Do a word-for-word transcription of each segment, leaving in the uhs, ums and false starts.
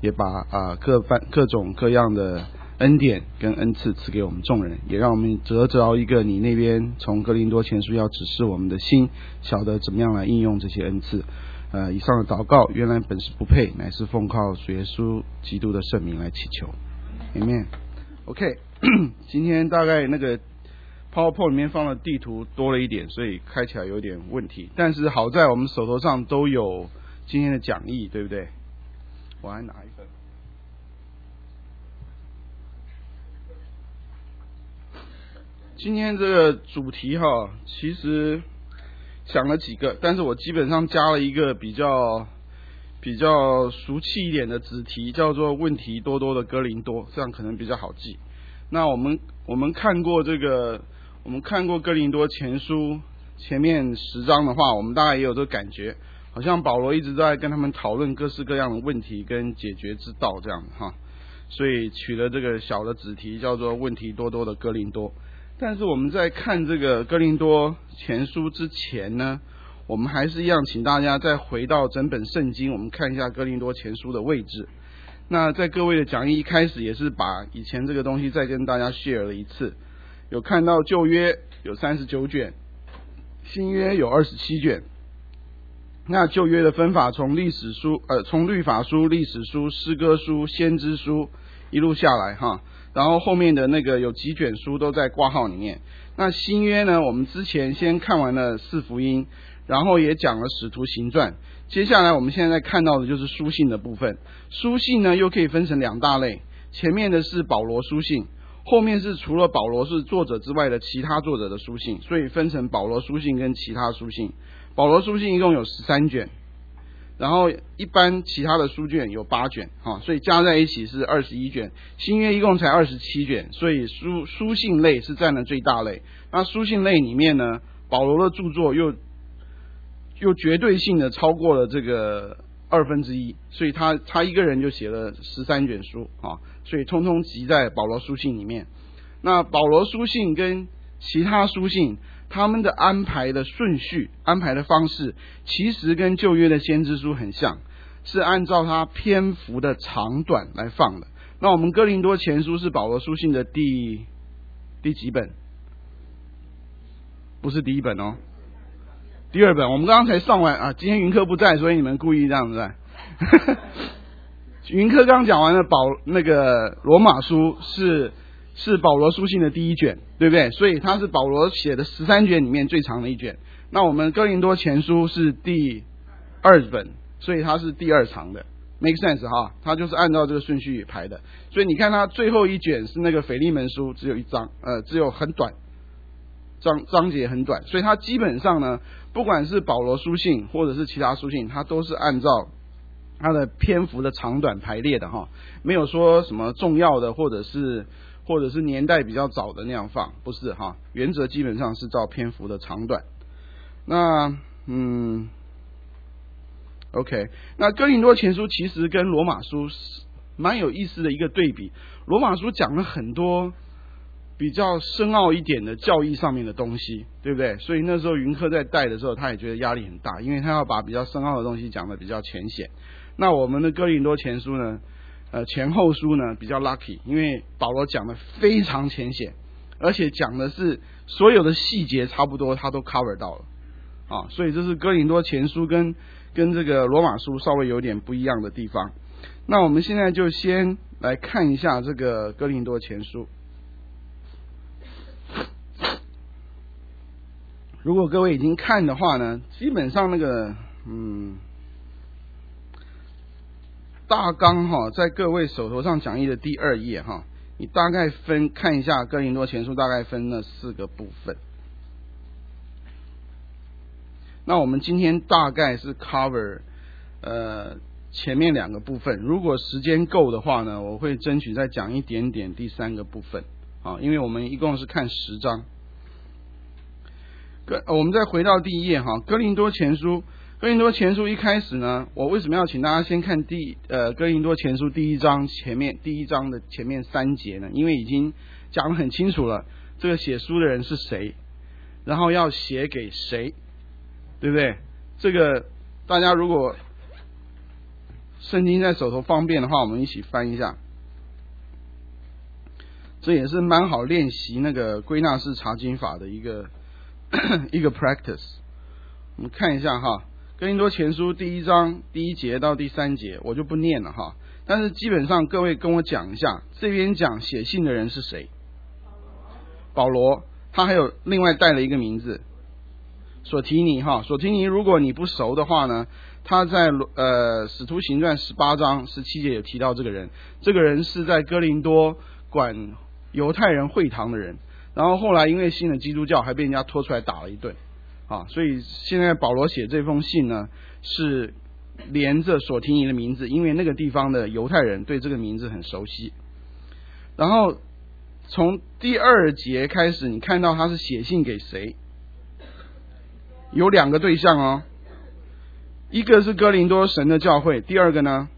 也把啊、呃、各般各种各样的恩典跟恩赐赐给我们众人，也让我们得着一个你那边从哥林多前书要指示我们的心，晓得怎么样来应用这些恩赐。呃，以上的祷告原来本是不配，乃是奉靠主耶稣基督的圣名来祈求。Amen。OK， 今天大概那个 PowerPoint 里面放的地图多了一点，所以开起来有点问题。但是好在我们手头上都有今天的讲义，对不对？我还拿一份。今天这个主题哈，其实想了几个，但是我基本上加了一个比较比较俗气一点的子题，叫做问题多多的哥林多，这样可能比较好记。那我们我们看过这个，我们看过哥林多前书前面十章的话，我们大概也有这个感觉，好像保罗一直在跟他们讨论各式各样的问题跟解决之道这样哈，所以取了这个小的子题叫做问题多多的哥林多。但是我们在看这个哥林多前书之前呢，我们还是一样请大家再回到整本圣经，我们看一下哥林多前书的位置。那在各位的讲义一开始也是把以前这个东西再跟大家 share 了一次，有看到旧约有三十九卷，新约有二十七卷。那旧约的分法从历史书呃从律法书、历史书、诗歌书、先知书一路下来哈，然后后面的那个有几卷书都在挂号里面。那新约呢，我们之前先看完了四福音，然后也讲了使徒行传，接下来我们现在看到的就是书信的部分。书信呢又可以分成两大类，前面的是保罗书信，后面是除了保罗是作者之外的其他作者的书信，所以分成保罗书信跟其他书信。保罗书信一共有十三卷，然后一般其他的书卷有八卷哈，所以加在一起是二十一卷。新约一共才二十七卷，所以书书信类是占了最大类。那书信类里面呢，保罗的著作又又绝对性的超过了这个二分之一，所以他他一个人就写了十三卷书啊，所以通通集在保罗书信里面。那保罗书信跟其他书信他们的安排的顺序、安排的方式，其实跟旧约的先知书很像，是按照它篇幅的长短来放的。那我们哥林多前书是保罗书信的第第几本？不是第一本哦，第二本。我们刚刚才上完啊，今天云科不在，所以你们故意这样子。云科刚讲完了保那个罗马书是。是保罗书信的第一卷，对不对？所以它是保罗写的十三卷里面最长的一卷。那我们哥林多前书是第二本，所以它是第二长的 ，make sense 哈？它就是按照这个顺序排的。所以你看它最后一卷是那个腓利门书，只有一章，呃，只有很短，章章节很短，所以它基本上呢，不管是保罗书信或者是其他书信，它都是按照它的篇幅的长短排列的哈，没有说什么重要的或者是。或者是年代比较早的那样放，不是哈，原则基本上是照篇幅的长短。那嗯 ，OK， 那哥林多前书其实跟罗马书蛮有意思的一个对比。罗马书讲了很多比较深奥一点的教义上面的东西，对不对？所以那时候云科在带的时候，他也觉得压力很大，因为他要把比较深奥的东西讲得比较浅显。那我们的哥林多前书呢？呃，前后书呢比较 lucky， 因为保罗讲的非常浅显，而且讲的是所有的细节差不多他都 cover 到了啊，所以这是哥林多前书跟跟这个罗马书稍微有点不一样的地方。那我们现在就先来看一下这个哥林多前书。如果各位已经看的话呢，基本上那个嗯。大纲哈，在各位手头上讲义的第二页哈，你大概分看一下哥林多前书，大概分了四个部分。那我们今天大概是 cover 呃前面两个部分，如果时间够的话呢，我会争取再讲一点点第三个部分啊，因为我们一共是看十章。哥，我们再回到第一页哈，哥林多前书。哥林多前书一开始呢，我为什么要请大家先看第呃哥林多前书第一章前面第一章的前面三节呢？因为已经讲得很清楚了，这个写书的人是谁，然后要写给谁，对不对？这个大家如果圣经在手头方便的话，我们一起翻一下。这也是蛮好练习那个归纳式查经法的一个一个 practice。我们看一下哈，哥林多前书第一章第一节到第三节，我就不念了哈。但是基本上各位跟我讲一下，这边讲写信的人是谁？保罗，他还有另外带了一个名字，索提尼哈。索提尼如果你不熟的话呢，他在呃使徒行传十八章十七节有提到这个人，这个人是在哥林多管犹太人会堂的人，然后后来因为信了基督教，还被人家拖出来打了一顿啊。所以现在保罗写这封信呢，是连着索提尼的名字，因为那个地方的犹太人对这个名字很熟悉。然后从第二节开始，你看到他是写信给谁？有两个对象哦，一个是哥林多神的教会，第二个呢？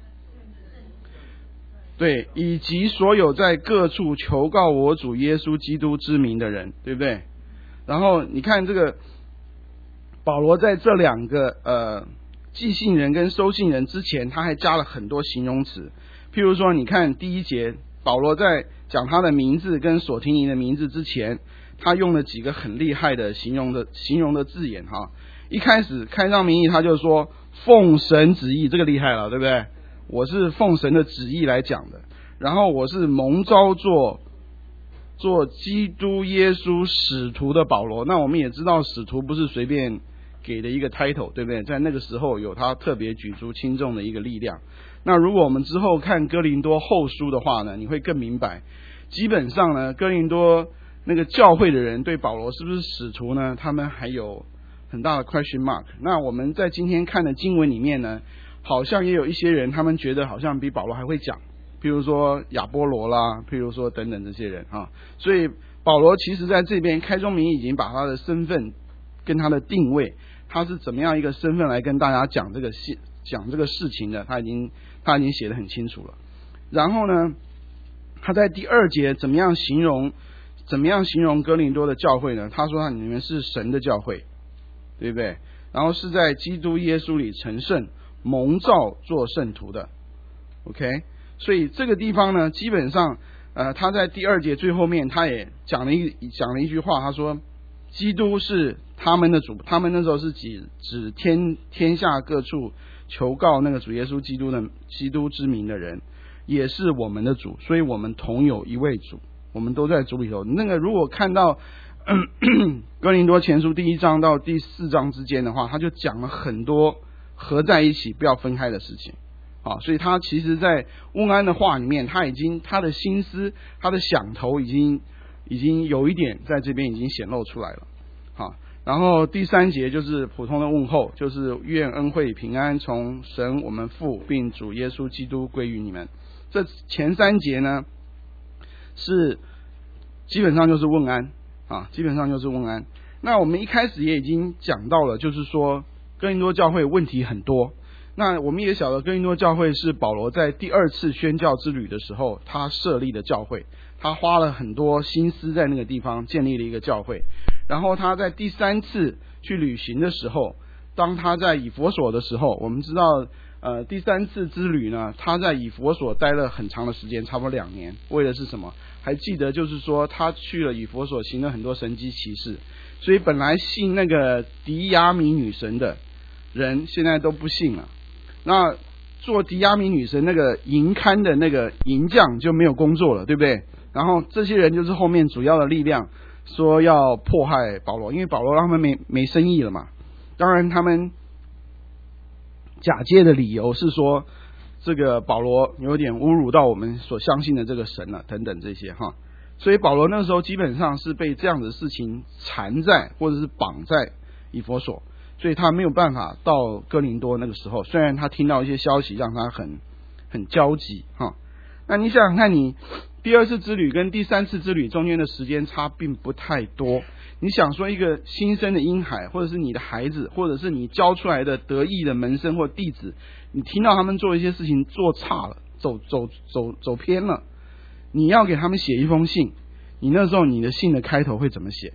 对，以及所有在各处求告我主耶稣基督之名的人，对不对？然后你看这个保罗在这两个呃寄信人跟收信人之前，他还加了很多形容词。譬如说，你看第一节，保罗在讲他的名字跟索提尼的名字之前，他用了几个很厉害的形容的形容的字眼哈。一开始开张名义，他就说奉神旨意，这个厉害了，对不对？我是奉神的旨意来讲的，然后我是蒙召做做基督耶稣使徒的保罗。那我们也知道使徒不是随便给的一个 title， 对不对？在那个时候有他特别举足轻重的一个力量。那如果我们之后看哥林多后书的话呢，你会更明白，基本上呢，哥林多那个教会的人对保罗是不是使徒呢，他们还有很大的 question mark。那我们在今天看的经文里面呢，好像也有一些人，他们觉得好像比保罗还会讲，譬如说亚波罗啦，譬如说等等这些人啊。所以保罗其实在这边开宗明义已经把他的身份跟他的定位，他是怎么样一个身份来跟大家讲这个事讲这个事情的，他已经他已经写得很清楚了。然后呢，他在第二节怎么样形容怎么样形容哥林多的教会呢？他说你们是神的教会，对不对？然后是在基督耶稣里成圣，蒙召做圣徒的 ，OK。所以这个地方呢，基本上，呃，他在第二节最后面，他也讲了一讲了一句话，他说，基督是他们的主，他们那时候是指指天天下各处求告那个主耶稣基督的基督之名的人，也是我们的主，所以我们同有一位主，我们都在主里头。那个如果看到哥林多前书第一章到第四章之间的话，他就讲了很多合在一起不要分开的事情啊，所以他其实在温安的话里面，他已经他的心思他的想头已经已经有一点在这边已经显露出来了啊。然后第三节就是普通的问候，就是愿恩惠平安从神我们父并主耶稣基督归于你们。这前三节呢是基本上就是问安啊，基本上就是问安。那我们一开始也已经讲到了，就是说哥林多教会问题很多。那我们也晓得哥林多教会是保罗在第二次宣教之旅的时候他设立的教会，他花了很多心思在那个地方建立了一个教会。然后他在第三次去旅行的时候，当他在以弗所的时候，我们知道呃第三次之旅呢，他在以弗所待了很长的时间，差不多两年。为的是什么？还记得就是说他去了以弗所行了很多神迹奇事，所以本来信那个狄亚米女神的人现在都不信了。那做狄亚米女神那个营刊的那个营将就没有工作了，对不对？然后这些人就是后面主要的力量，说要迫害保罗，因为保罗让他们没没生意了嘛。当然他们假借的理由是说这个保罗有点侮辱到我们所相信的这个神了等等这些哈。所以保罗那时候基本上是被这样的事情缠在或者是绑在以弗所，所以他没有办法到哥林多。那个时候虽然他听到一些消息让他很很焦急哈。那你想想看，你第二次之旅跟第三次之旅中间的时间差并不太多，你想说一个新生的婴孩，或者是你的孩子，或者是你教出来的得意的门生或弟子，你听到他们做一些事情做差了，走走走走偏了，你要给他们写一封信，你那时候你的信的开头会怎么写？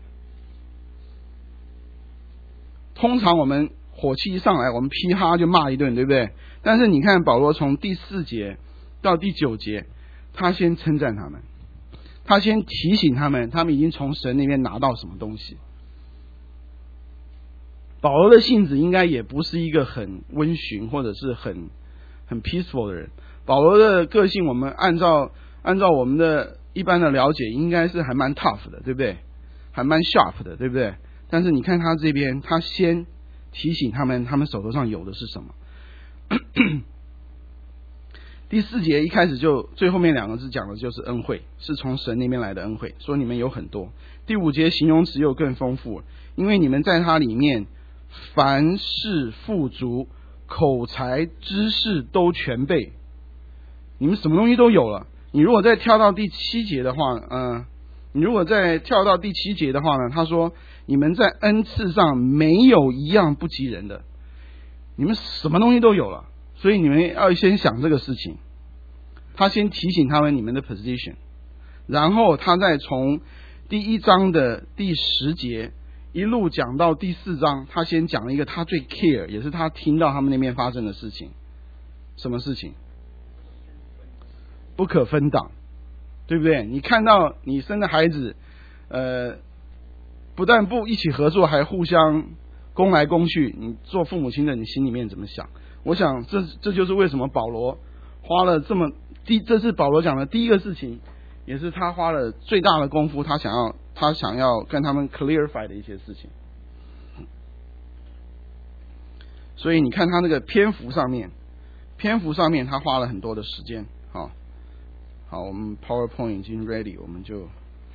通常我们火气一上来，我们噼哈就骂一顿，对不对？ 但是你看保罗从第四节到第九节，他先称赞他们，他先提醒他们，他们已经从神那边拿到什么东西。保罗的性子应该也不是一个很温驯或者是很很 peaceful 的人。保罗的个性，我们按照按照我们的一般的了解，应该是还蛮 tough 的，对不对？还蛮 sharp 的，对不对？但是你看他这边，他先提醒他们，他们手头上有的是什么。第四节一开始就最后面两个字讲的就是恩惠，是从神那边来的恩惠，说你们有很多。第五节形容词又更丰富，因为你们在他里面凡事富足，口才知识都全备，你们什么东西都有了。你如果再跳到第七节的话，嗯、呃，你如果再跳到第七节的话呢，他说你们在恩赐上没有一样不及人的，你们什么东西都有了。所以你们要先想这个事情，他先提醒他们你们的 position， 然后他再从第一章的第十节一路讲到第四章，他先讲了一个他最 care， 也是他听到他们那边发生的事情。什么事情？不可分党，对不对？你看到你生的孩子，呃，不但不一起合作，还互相攻来攻去，你做父母亲的，你心里面怎么想？我想这这就是为什么保罗花了这么第，这是保罗讲的第一个事情，也是他花了最大的功夫，他想要他想要跟他们 clarify 的一些事情。所以你看他那个篇幅上面，篇幅上面他花了很多的时间。好，好，我们 PowerPoint 已经 ready， 我们就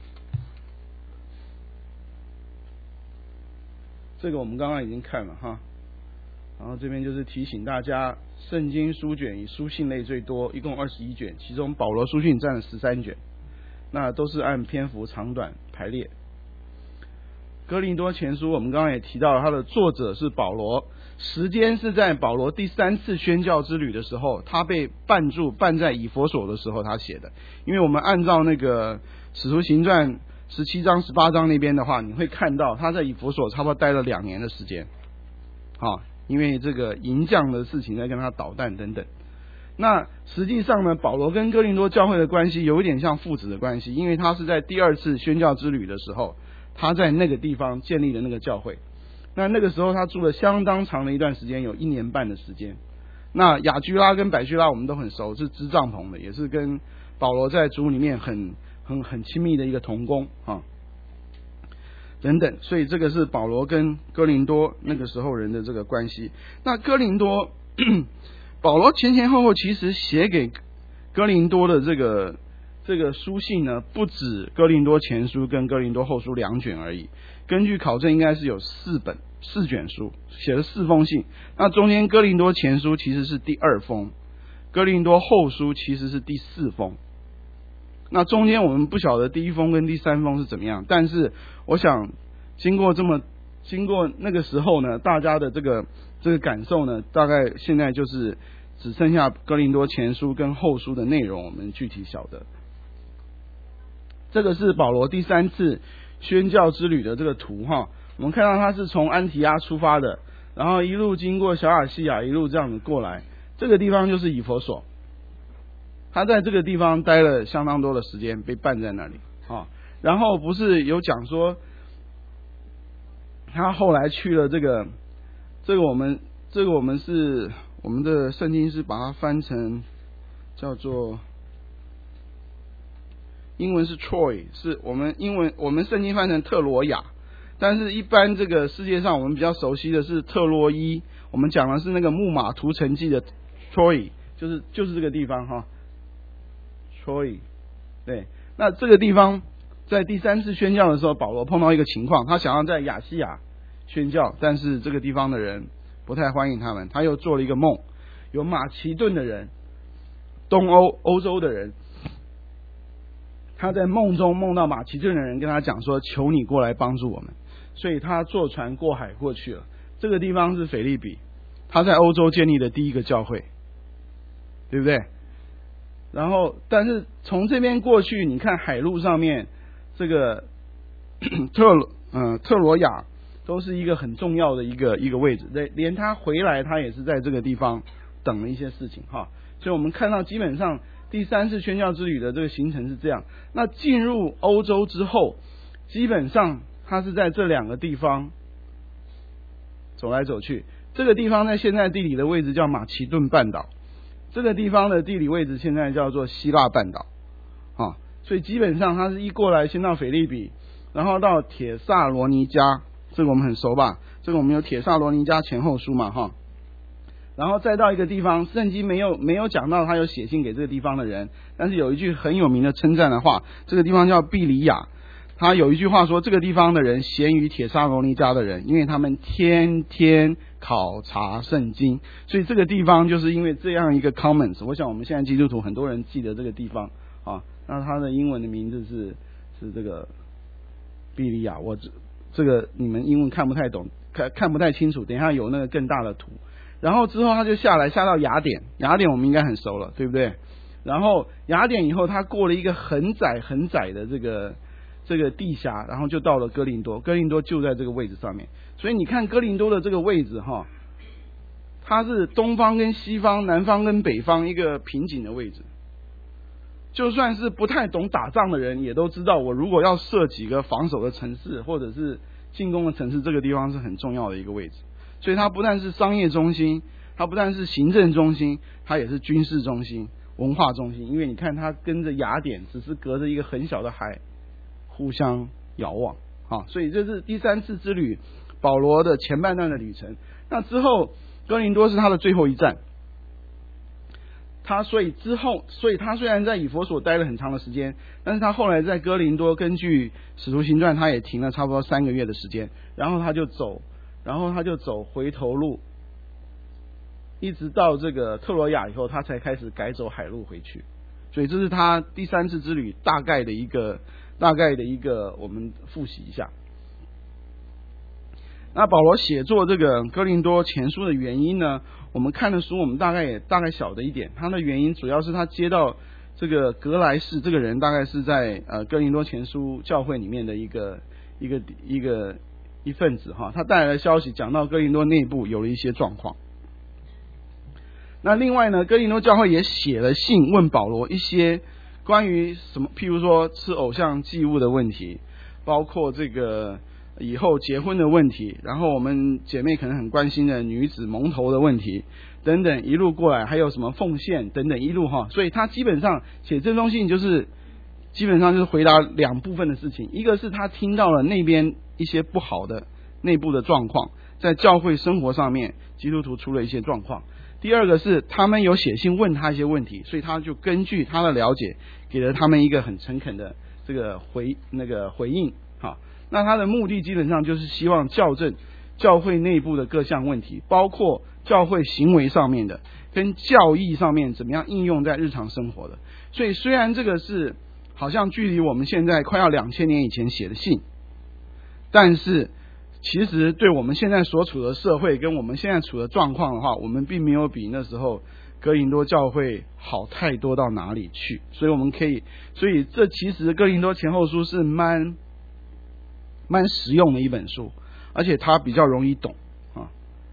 这个我们刚刚已经看了哈。然后这边就是提醒大家，圣经书卷以书信类最多，一共二十一卷，其中保罗书信占了十三卷，那都是按篇幅长短排列。哥林多前书我们刚刚也提到了，它的作者是保罗，时间是在保罗第三次宣教之旅的时候，他被办住办在以弗所的时候他写的。因为我们按照那个使徒行传十七章十八章那边的话，你会看到他在以弗所差不多待了两年的时间，好，因为这个银匠的事情在跟他捣蛋等等。那实际上呢，保罗跟哥林多教会的关系有一点像父子的关系，因为他是在第二次宣教之旅的时候，他在那个地方建立了那个教会。那那个时候他住了相当长的一段时间，有一年半的时间。那雅居拉跟百居拉我们都很熟，是支帐篷的，也是跟保罗在主里面很很很亲密的一个同工啊，等等。所以这个是保罗跟哥林多那个时候人的这个关系。那哥林多保罗前前后后其实写给哥林多的这个这个书信呢，不止哥林多前书跟哥林多后书两卷而已，根据考证应该是有四本四卷书，写了四封信。那中间哥林多前书其实是第二封，哥林多后书其实是第四封。那中间我们不晓得第一封跟第三封是怎么样，但是我想经过这么经过那个时候呢，大家的这个这个感受呢，大概现在就是只剩下哥林多前书跟后书的内容我们具体晓得。这个是保罗第三次宣教之旅的这个图哈，我们看到他是从安提阿出发的，然后一路经过小亚细亚，一路这样子过来，这个地方就是以弗所。他在这个地方待了相当多的时间，被办在那里啊。然后不是有讲说，他后来去了这个，这个我们这个我们是我们的圣经是把它翻成叫做英文是 Troy， 是我们英文我们圣经翻成特罗亚，但是一般这个世界上我们比较熟悉的是特洛伊，我们讲的是那个木马屠城记的 Troy， 就是就是这个地方哈。Troy， 对，那这个地方在第三次宣教的时候，保罗碰到一个情况，他想要在亚细亚宣教，但是这个地方的人不太欢迎他们，他又做了一个梦，有马其顿的人，东欧欧洲的人，他在梦中梦到马其顿的人跟他讲说，求你过来帮助我们，所以他坐船过海过去了。这个地方是腓立比，他在欧洲建立的第一个教会，对不对？然后但是从这边过去，你看海路上面这个特嗯、呃、特罗亚都是一个很重要的一个一个位置，连他回来他也是在这个地方等的一些事情哈。所以我们看到基本上第三次宣教之旅的这个行程是这样。那进入欧洲之后，基本上它是在这两个地方走来走去。这个地方在现在地理的位置叫马其顿半岛，这个地方的地理位置现在叫做希腊半岛啊。所以基本上它是一过来先到腓立比，然后到帖撒罗尼迦，这个我们很熟吧？这个我们有帖撒罗尼迦前后书嘛哈。然后再到一个地方，圣经没有没有讲到他有写信给这个地方的人，但是有一句很有名的称赞的话，这个地方叫毕里亚，他有一句话说，这个地方的人咸于帖撒罗尼迦的人，因为他们天天考察圣经。所以这个地方就是因为这样一个 comments， 我想我们现在基督徒很多人记得这个地方啊。那它的英文的名字是是这个毕里亚，我这这个你们英文看不太懂，看看不太清楚，等一下有那个更大的图。然后之后他就下来下到雅典，雅典我们应该很熟了，对不对？然后雅典以后他过了一个很窄很窄的这个这个地峡，然后就到了哥林多，哥林多就在这个位置上面。所以你看哥林多的这个位置哈，它是东方跟西方、南方跟北方一个瓶颈的位置。就算是不太懂打仗的人也都知道，我如果要设几个防守的城市或者是进攻的城市，这个地方是很重要的一个位置。所以它不但是商业中心，它不但是行政中心，它也是军事中心、文化中心。因为你看它跟着雅典只是隔着一个很小的海互相遥望啊，所以这是第三次之旅保罗的前半段的旅程。那之后哥林多是他的最后一站，他所以之后，所以他虽然在以弗所待了很长的时间，但是他后来在哥林多，根据使徒行传他也停了差不多三个月的时间，然后他就走然后他就走回头路，一直到这个特罗亚以后，他才开始改走海路回去。所以这是他第三次之旅大概的一个大概的一个我们复习一下。那保罗写作这个哥林多前书的原因呢，我们看的书我们大概也大概晓得一点，他的原因主要是他接到这个格莱士这个人，大概是在呃哥林多前书教会里面的一个一个一个一份子哈，他带来的消息讲到哥林多内部有了一些状况。那另外呢，哥林多教会也写了信问保罗一些关于什么，譬如说吃偶像祭物的问题，包括这个以后结婚的问题，然后我们姐妹可能很关心的女子蒙头的问题等等，一路过来还有什么奉献等等一路哈，所以他基本上写这封信就是基本上就是回答两部分的事情，一个是他听到了那边一些不好的内部的状况，在教会生活上面基督徒出了一些状况，第二个是他们有写信问他一些问题，所以他就根据他的了解给了他们一个很诚恳的这个回那个回应哈。那他的目的基本上就是希望校正教会内部的各项问题，包括教会行为上面的跟教义上面怎么样应用在日常生活的。所以虽然这个是好像距离我们现在快要两千年以前写的信，但是其实对我们现在所处的社会跟我们现在处的状况的话，我们并没有比那时候哥林多教会好太多到哪里去。所以我们可以，所以这其实哥林多前后书是蛮蛮实用的一本书，而且它比较容易懂啊。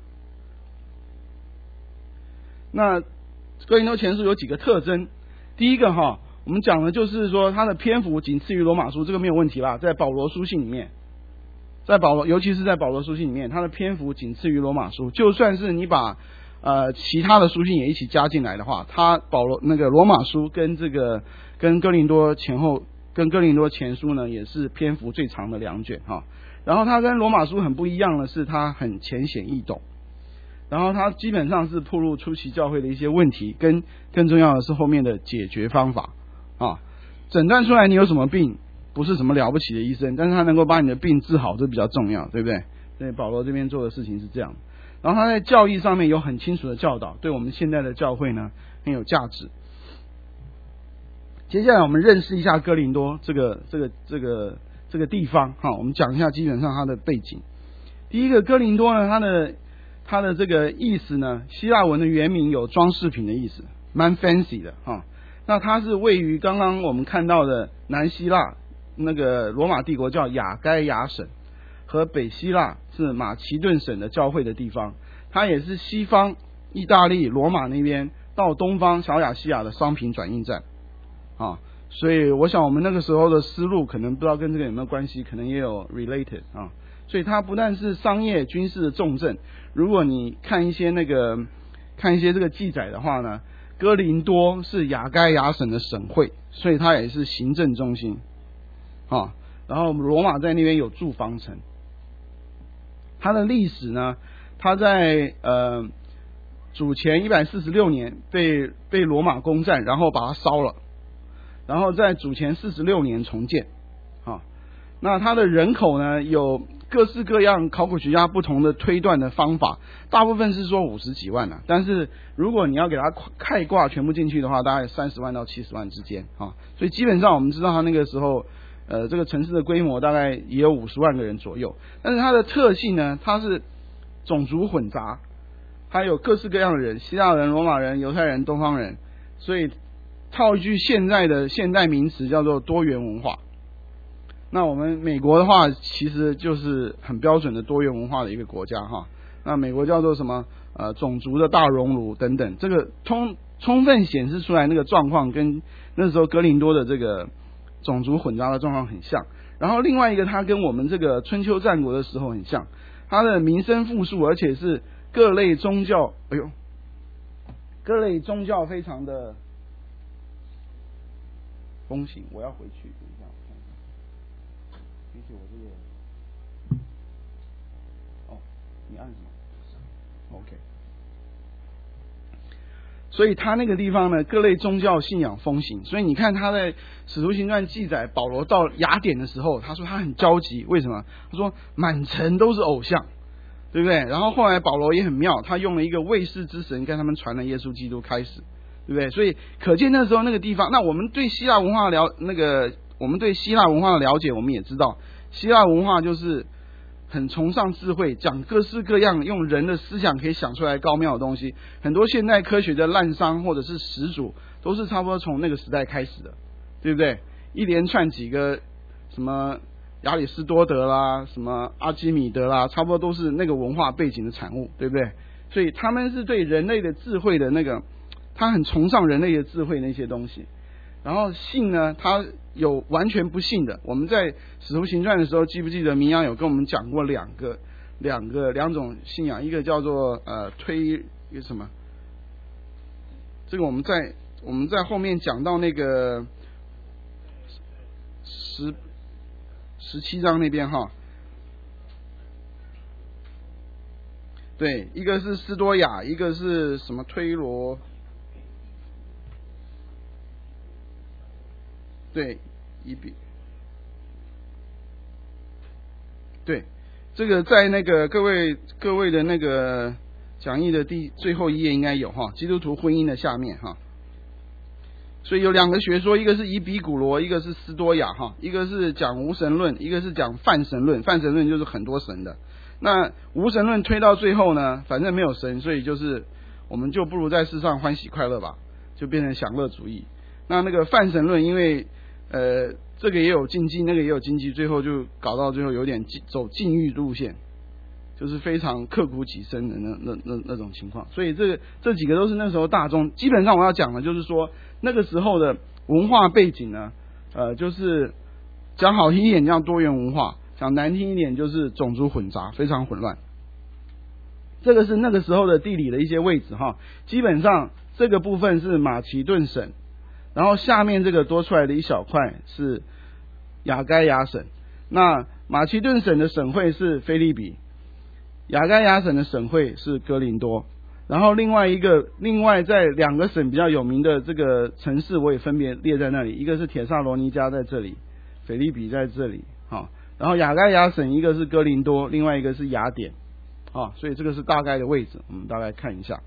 那哥林多前书有几个特征，第一个哈，我们讲的就是说它的篇幅仅次于罗马书，这个没有问题啦，在保罗书信里面，在保罗尤其是在保罗书信里面，它的篇幅仅次于罗马书，就算是你把呃其他的书信也一起加进来的话，它保罗那个罗马书跟这个跟哥林多前后跟哥林多前书呢也是篇幅最长的两卷哈。然后它跟罗马书很不一样的是，它很浅显易懂，然后它基本上是暴露初期教会的一些问题，跟更重要的是后面的解决方法啊，诊断出来你有什么病，不是什么了不起的医生，但是他能够把你的病治好，这比较重要，对不对？所以保罗这边做的事情是这样。然后他在教义上面有很清楚的教导，对我们现在的教会呢很有价值。接下来我们认识一下哥林多这个这个这个这个地方哈，我们讲一下基本上它的背景。第一个，哥林多呢，它的它的这个意思呢，希腊文的原名有装饰品的意思，蛮 fancy 的哈。那它是位于刚刚我们看到的南希腊那个罗马帝国叫亚该亚省，和北希腊是马其顿省的交汇的地方，它也是西方意大利罗马那边到东方小亚细亚的商品转运站啊。所以我想我们那个时候的思路可能不知道跟这个有没有关系，可能也有 related 啊。所以它不但是商业军事的重镇，如果你看一些那个看一些这个记载的话呢，哥林多是亚该亚省的省会，所以它也是行政中心啊。然后罗马在那边有驻防城。它的历史呢，它在呃主前一百四十六年被被罗马攻占，然后把它烧了。然后在主前四十六年重建，啊，那它的人口呢有各式各样考古学家不同的推断的方法，大部分是说五十几万啊，但是如果你要给它概括全部进去的话，大概三十万到七十万之间啊，所以基本上我们知道它那个时候，呃，这个城市的规模大概也有五十万个人左右，但是它的特性呢，它是种族混杂，它有各式各样的人，希腊人、罗马人、犹太人、东方人，所以套一句现在的现代名词叫做多元文化。那我们美国的话，其实就是很标准的多元文化的一个国家哈。那美国叫做什么？呃，种族的大熔炉等等，这个充充分显示出来那个状况跟那时候哥林多的这个种族混杂的状况很像。然后另外一个，它跟我们这个春秋战国的时候很像，它的民生富庶，而且是各类宗教，哎呦，各类宗教非常的风行。我要回去，等一下，我看一下，也许我这个，哦，你按什么 ？OK。所以他那个地方呢，各类宗教信仰风行。所以你看他在《使徒行传》记载，保罗到雅典的时候，他说他很焦急，为什么？他说满城都是偶像，对不对？然后后来保罗也很妙，他用了一个卫士之神跟他们传了耶稣基督开始。对不对？所以可见那时候那个地方，那我们对希腊文化了那个，我们对希腊文化的了解，我们也知道，希腊文化就是很崇尚智慧，讲各式各样用人的思想可以想出来高妙的东西。很多现代科学的滥觞或者是始祖，都是差不多从那个时代开始的，对不对？一连串几个什么亚里士多德啦，什么阿基米德啦，差不多都是那个文化背景的产物，对不对？所以他们是对人类的智慧的那个。他很崇尚人类的智慧那些东西，然后信呢，他有完全不信的。我们在使徒行传的时候，记不记得明阳有跟我们讲过两个、两个、两种信仰，一个叫做呃推一个什么？这个我们在我们在后面讲到那个十十七章那边哈。对，一个是斯多亚，一个是什么推罗？对，一比，对，这个在那个各位各位的那个讲义的第最后一页应该有哈，基督徒婚姻的下面哈。所以有两个学说，一个是以比古罗，一个是斯多亚哈，一个是讲无神论，一个是讲泛神论。泛神论就是很多神的。那无神论推到最后呢，反正没有神，所以就是我们就不如在世上欢喜快乐吧，就变成享乐主义。那那个泛神论，因为呃，这个也有禁忌，那个也有禁忌，最后就搞到最后有点走禁欲路线，就是非常刻骨己身的那那那那种情况。所以这个这几个都是那时候大众。基本上我要讲的就是说，那个时候的文化背景呢，呃，就是讲好听一点叫多元文化，讲难听一点就是种族混杂，非常混乱。这个是那个时候的地理的一些位置哈。基本上这个部分是马其顿省。然后下面这个多出来的一小块是亚该亚省，那马其顿省的省会是腓立比，亚该亚省的省会是哥林多，然后另外一个另外在两个省比较有名的这个城市我也分别列在那里，一个是帖撒罗尼迦在这里，腓立比在这里，好，然后亚该亚省一个是哥林多，另外一个是雅典，啊，所以这个是大概的位置，我们大概看一下。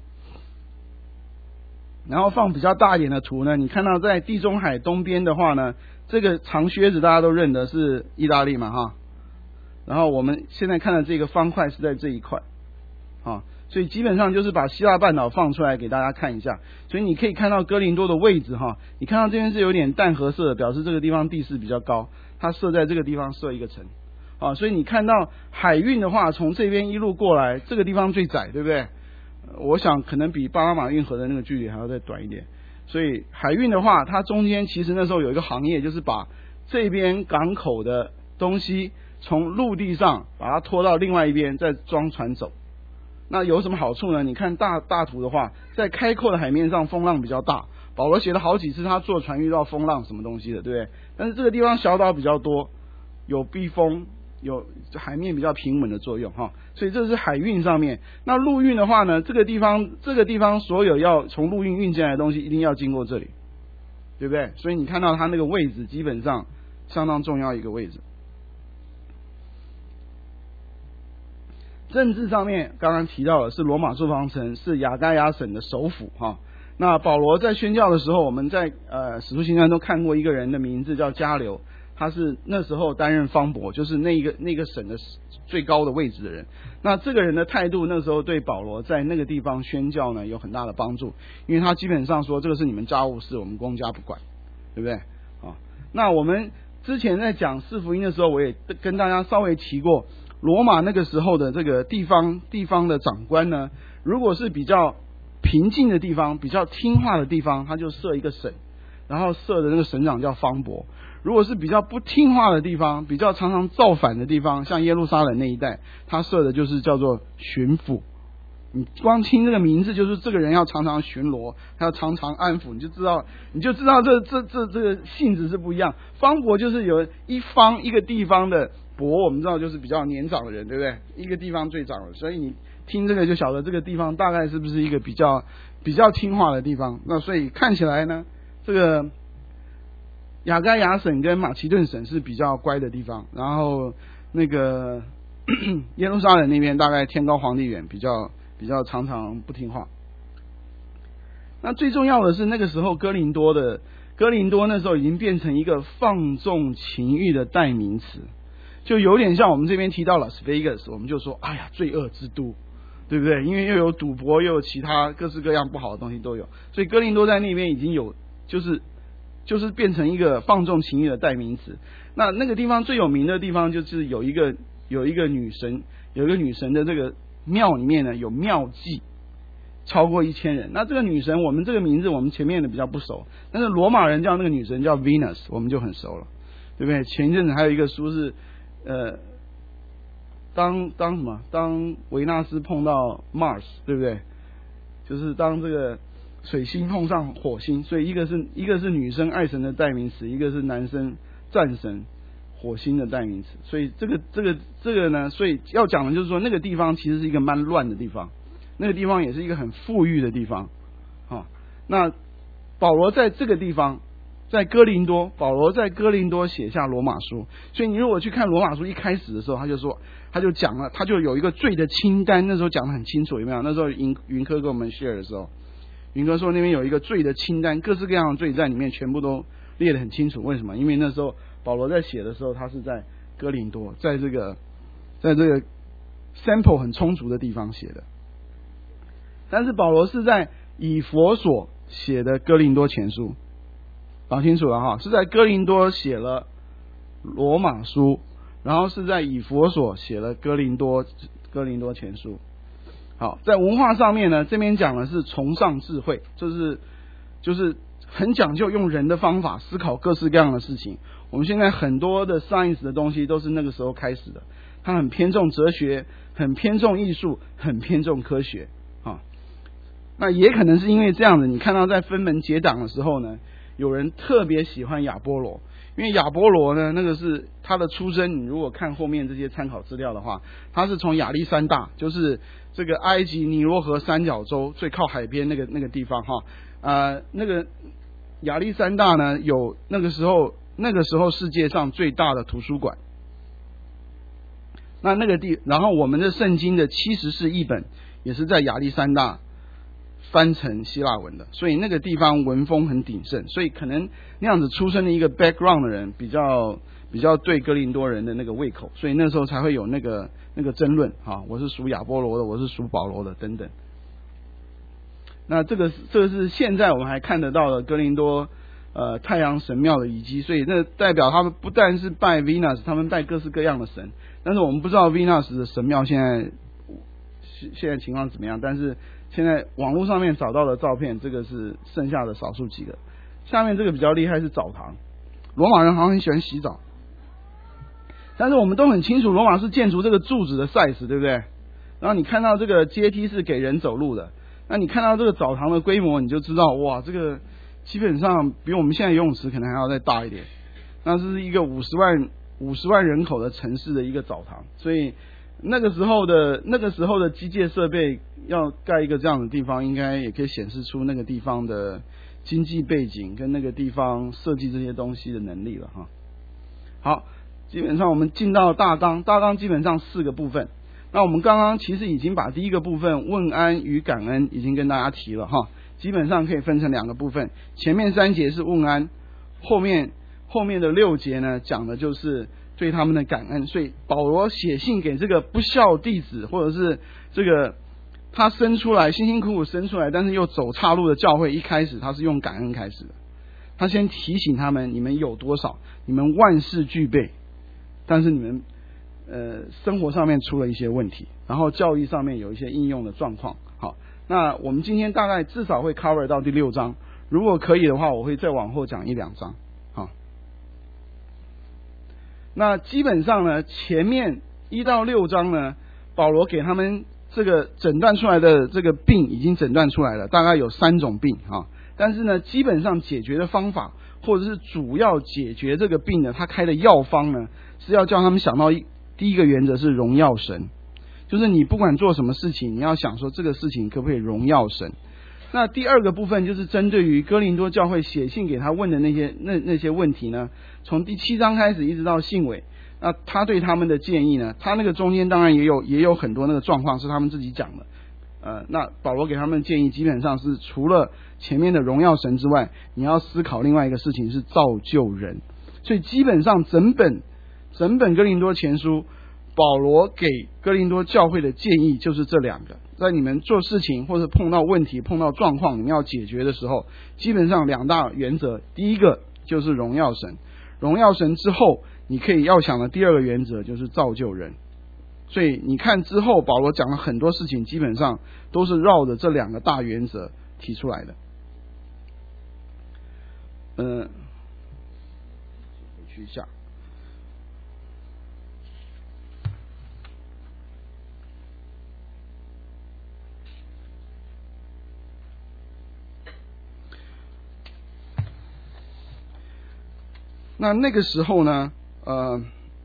然后放比较大一点的图呢，你看到在地中海东边的话呢，这个长靴子大家都认得是意大利嘛哈，然后我们现在看的这个方块是在这一块，啊，所以基本上就是把希腊半岛放出来给大家看一下，所以你可以看到哥林多的位置哈，你看到这边是有点淡褐色的，表示这个地方地势比较高，它设在这个地方设一个城，啊，所以你看到海运的话，从这边一路过来，这个地方最窄，对不对？ 我想可能比巴拿马运河的那个距离还要再短一点。所以海运的话，它中间其实那时候有一个行业，就是把这边港口的东西从陆地上把它拖到另外一边，再装船走。那有什么好处呢？你看大大图的话，在开阔的海面上风浪比较大，保罗写了好几次他坐船遇到风浪什么东西的，对不对？但是这个地方小岛比较多，有避风，有海面比较平稳的作用哈，所以这是海运上面。那陆运的话呢，这个地方这个地方所有要从陆运运进来的东西一定要经过这里，对不对？所以你看到它那个位置基本上相当重要一个位置。政治上面刚刚提到的是罗马住房城是亚该亚省的首府哈。那保罗在宣教的时候，我们在呃使徒行传都看过一个人的名字叫迦流，他是那时候担任方伯，就是那一个那个省的最高的位置的人。那这个人的态度那时候对保罗在那个地方宣教呢有很大的帮助，因为他基本上说这个是你们家务事，我们公家不管，对不对啊？那我们之前在讲四福音的时候，我也跟大家稍微提过，罗马那个时候的这个地方地方的长官呢，如果是比较平静的地方，比较听话的地方，他就设一个省，然后设的那个省长叫方伯。如果是比较不听话的地方，比较常常造反的地方，像耶路撒冷那一带，他设的就是叫做巡抚。你光听这个名字，就是这个人要常常巡逻，他要常常安抚，你就知道，你就知道这这这这个性质是不一样。方伯就是有一方一个地方的伯，我们知道就是比较年长的人，对不对？一个地方最长的，所以你听这个就晓得这个地方大概是不是一个比较比较听话的地方。那所以看起来呢，这个亚该亚省跟马其顿省是比较乖的地方，然后那个耶路撒冷那边大概天高皇帝远，比较比较常常不听话。那最重要的是那个时候哥林多的哥林多那时候已经变成一个放纵情欲的代名词，就有点像我们这边提到了 Las Vegas， 我们就说哎呀罪恶之都，对不对？因为又有赌博又有其他各式各样不好的东西都有，所以哥林多在那边已经有就是就是变成一个放纵情欲的代名词。那那个地方最有名的地方就是有一个有一个女神有一个女神的这个庙里面呢有庙妓超过一千人。那这个女神我们这个名字我们前面的比较不熟，但是罗马人叫那个女神叫 Venus， 我们就很熟了，对不对？前一阵子还有一个书是呃当当什么当维纳斯碰到 Mars， 对不对？就是当这个水星碰上火星，所以一个是一个是女生爱神的代名词，一个是男生战神火星的代名词。所以这个这个这个呢，所以要讲的就是说那个地方其实是一个蛮乱的地方，那个地方也是一个很富裕的地方啊。那保罗在这个地方，在哥林多，保罗在哥林多写下罗马书。所以你如果去看罗马书一开始的时候，他就说他就讲了，他就有一个罪的清单，那时候讲得很清楚，有没有？那时候云云科跟我们 share 的时候，云哥说那边有一个罪的清单，各式各样的罪在里面全部都列得很清楚。为什么？因为那时候保罗在写的时候，他是在哥林多，在这个在这个 sample 很充足的地方写的。但是保罗是在以弗所写的哥林多前书，搞清楚了哈，是在哥林多写了罗马书，然后是在以弗所写了哥林多哥林多前书。好，在文化上面呢，这边讲的是崇尚智慧，就是就是很讲究用人的方法思考各式各样的事情。我们现在很多的 science 的东西都是那个时候开始的，它很偏重哲学，很偏重艺术，很偏重科学啊。那也可能是因为这样子，你看到在分门结党的时候呢，有人特别喜欢亚波罗，因为亚波罗呢，那个是他的出身。你如果看后面这些参考资料的话，他是从亚历山大，就是这个埃及尼罗河三角洲最靠海边那个那个地方哈，呃，那个亚历山大呢，有那个时候那个时候世界上最大的图书馆。那那个地，然后我们的圣经的七十士译本也是在亚历山大翻成希腊文的，所以那个地方文风很鼎盛，所以可能那样子出身的一个 background 的人比较比较对哥林多人的那个胃口，所以那时候才会有那个那个争论啊，我是属亚波罗的，我是属保罗的等等。那这个这个是现在我们还看得到的哥林多呃太阳神庙的遗迹，所以那代表他们不但是拜 Venus， 他们拜各式各样的神，但是我们不知道 Venus 的神庙现在现在情况怎么样，但是现在网络上面找到的照片，这个是剩下的少数几个。下面这个比较厉害是澡堂，罗马人好像很喜欢洗澡，但是我们都很清楚罗马式建筑这个柱子的 size， 对不对？然后你看到这个阶梯是给人走路的，那你看到这个澡堂的规模，你就知道哇，这个基本上比我们现在游泳池可能还要再大一点。那这是一个五十万五十万人口的城市的一个澡堂，所以那个时候的那个时候的机械设备要盖一个这样的地方，应该也可以显示出那个地方的经济背景跟那个地方设计这些东西的能力了哈。好，基本上我们进到大纲，大纲基本上四个部分。那我们刚刚其实已经把第一个部分问安与感恩已经跟大家提了哈，基本上可以分成两个部分，前面三节是问安，后面后面的六节呢讲的就是对他们的感恩。所以保罗写信给这个不孝弟子，或者是这个他生出来辛辛苦苦生出来但是又走岔路的教会，一开始他是用感恩开始的，他先提醒他们，你们有多少，你们万事俱备，但是你们呃生活上面出了一些问题，然后教育上面有一些应用的状况。好，那我们今天大概至少会 cover 到第六章，如果可以的话我会再往后讲一两章。好，那基本上呢前面一到六章呢，保罗给他们这个诊断出来的这个病已经诊断出来了，大概有三种病啊，但是呢基本上解决的方法或者是主要解决这个病的他开的药方呢，是要叫他们想到一第一个原则是荣耀神，就是你不管做什么事情，你要想说这个事情可不可以荣耀神。那第二个部分就是针对于哥林多教会写信给他问的那些那那些问题呢，从第七章开始一直到信尾，那他对他们的建议呢，他那个中间当然也有也有很多那个状况是他们自己讲的，呃，那保罗给他们的建议基本上是除了前面的荣耀神之外，你要思考另外一个事情是造就人。所以基本上整本整本哥林多前书，保罗给哥林多教会的建议就是这两个，在你们做事情或者碰到问题碰到状况你们要解决的时候，基本上两大原则，第一个就是荣耀神，荣耀神之后你可以要想的第二个原则就是造就人。所以你看之后保罗讲了很多事情，基本上都是绕着这两个大原则提出来的。嗯、呃，回去一下。那那个时候呢，呃，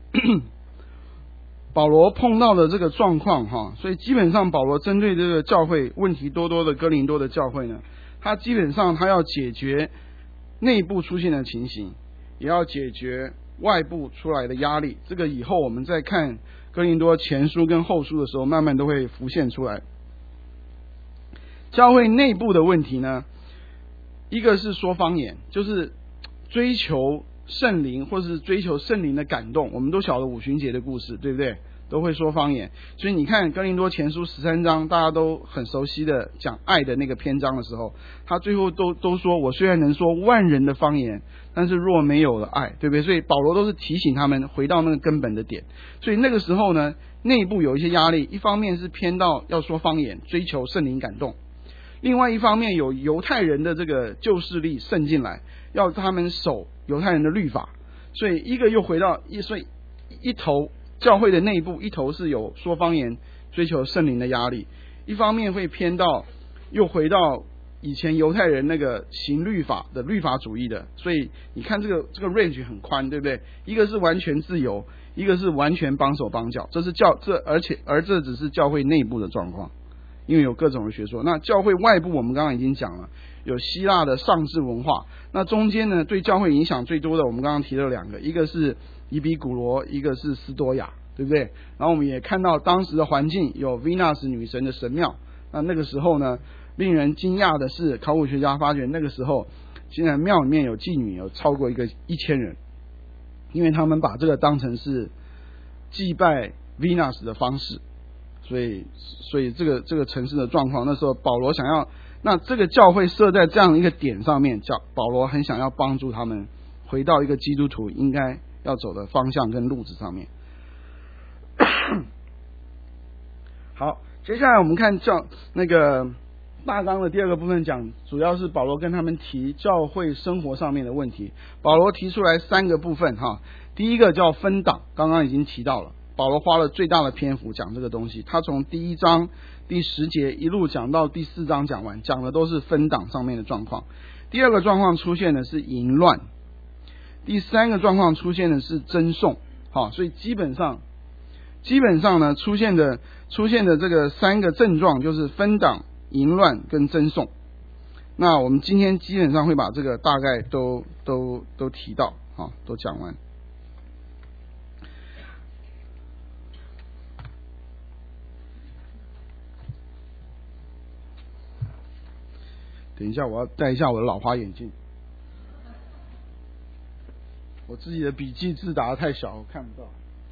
保罗碰到的这个状况哈，所以基本上保罗针对这个教会问题多多的哥林多的教会呢，他基本上他要解决内部出现的情形，也要解决外部出来的压力。这个以后我们在看哥林多前书跟后书的时候，慢慢都会浮现出来。教会内部的问题呢，一个是说方言，就是追求圣灵或是追求圣灵的感动，我们都晓得五旬节的故事，对不对？都会说方言。所以你看哥林多前书十三章大家都很熟悉的讲爱的那个篇章的时候，他最后都都说，我虽然能说万人的方言，但是若没有了爱，对不对？所以保罗都是提醒他们回到那个根本的点。所以那个时候呢，内部有一些压力，一方面是偏到要说方言，追求圣灵感动，另外一方面有犹太人的这个旧势力渗进来，要他们守犹太人的律法。所以一个又回到一，所以一头教会的内部，一头是有说方言追求圣灵的压力，一方面会偏到又回到以前犹太人那个行律法的律法主义的。所以你看这个这个 range 很宽，对不对？一个是完全自由，一个是完全帮手帮脚，这是教这而且而这只是教会内部的状况，因为有各种的学说。那教会外部我们刚刚已经讲了，有希腊的上至文化，那中间呢对教会影响最多的我们刚刚提了两个，一个是伊比古罗，一个是斯多亚，对不对？然后我们也看到当时的环境有 Venus 女神的神庙，那那个时候呢令人惊讶的是，考古学家发觉那个时候竟然庙里面有妓女有超过一个一千人，因为他们把这个当成是祭拜 Venus 的方式。所以所以这个这个城市的状况，那时候保罗想要，那这个教会设在这样一个点上面，教保罗很想要帮助他们回到一个基督徒应该要走的方向跟路子上面。好，接下来我们看教那个大纲的第二个部分讲，主要是保罗跟他们提教会生活上面的问题。保罗提出来三个部分哈，第一个叫分党，刚刚已经提到了，保罗花了最大的篇幅讲这个东西，他从第一章第十节一路讲到第四章讲完，讲的都是分党上面的状况。第二个状况出现的是淫乱，第三个状况出现的是争讼，好，所以基本上基本上呢出现的出现的这个三个症状就是分党、淫乱跟争讼。那我们今天基本上会把这个大概都都都提到，好，都讲完。等一下，我要戴一下我的老花眼镜。我自己的笔记字打得太小，我看不到。